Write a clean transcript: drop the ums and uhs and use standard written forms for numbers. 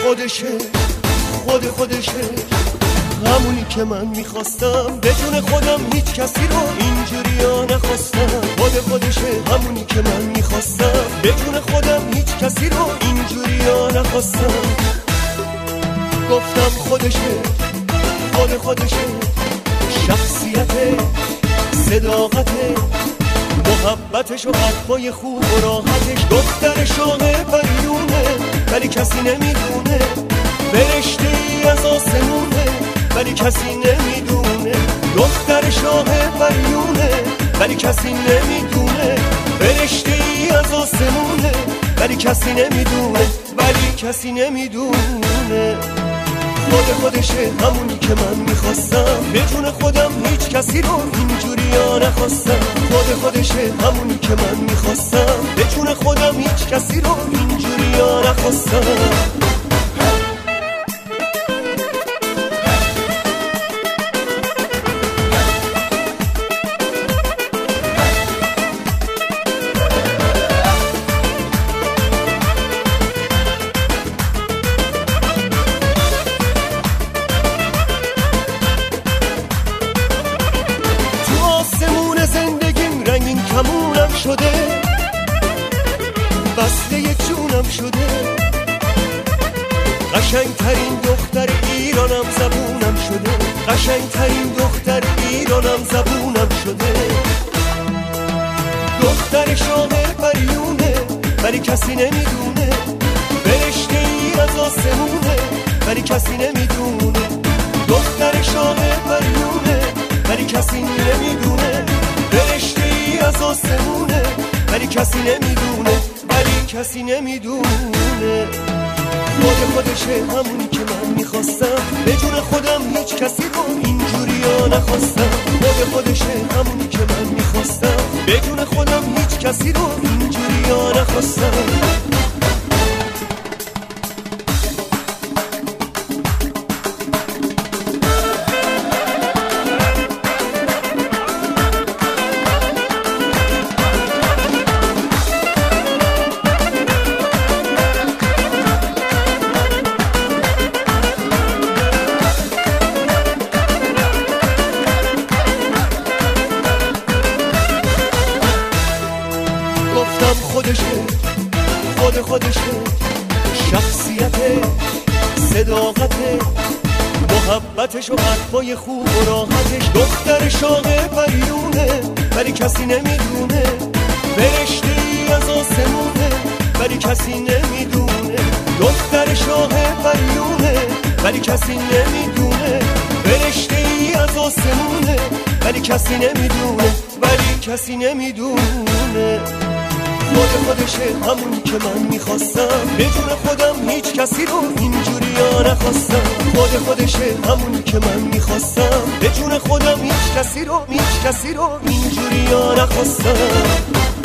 خودشه همونی که من میخواستم. به جون خودم هیچ کسی رو اینجوریا نخواستم. خودشه همونی که من میخواستم. به جون خودم هیچ کسی رو اینجوریا نخواستم. گفتم خودشه شخصیت، صداقت، محبتش و حرفای خوب و راحتش. دختر شاه پریونه ولی کسی نمیدونه. فرشته ای از آسمونه ولی کسی نمیدونه. دختر شاه پریونه ولی کسی نمیدونه. فرشته ای از آسمونه ولی کسی نمیدونه. خودشه همونی که من میخواستم. به جون خودم هیچ کسی رو اینجوریا نخواستم. خودشه همونی که من میخواستم. به جون خودم هیچ کسی رو اینجوریا نخواستم. کمونم شده، بسته جونم شده. قشنگترین دختر ایرانم زبونم شده. قشنگترین دختر ایرانم زبونم شده. دختر شاه پریونه ولی کسی نمیدونه. فرشته ای از آسمونه ولی کسی نمیدونه. دختر شاه پریونه ولی کسی نمیدونه. فرشته ای از آسمونه ولی کسی نمیدونه. خودشه همونی که من میخواستم. به جون خودم هیچ کسی رو اینجوریا نخواستم. خودشه همونی که من میخواستم. به جون خودم هیچ کسی رو اینجوریا نخواستم. خودشه شخصیت، صداقت، محبتش و حرفای خوب و راحتش. دختر شاه پریونه ولی کسی نمیدونه. فرشته ای از آسمونه ولی کسی نمیدونه. دختر شاه پریونه ولی کسی نمیدونه. فرشته ای از آسمونه ولی کسی نمیدونه. خودشه همونی که من میخواستم. به جون خودم هیچ کسی رو اینجوریا نخواستم. خودشه همونی که من میخواستم. به جون خودم هیچ کسی رو اینجوریا نخواستم.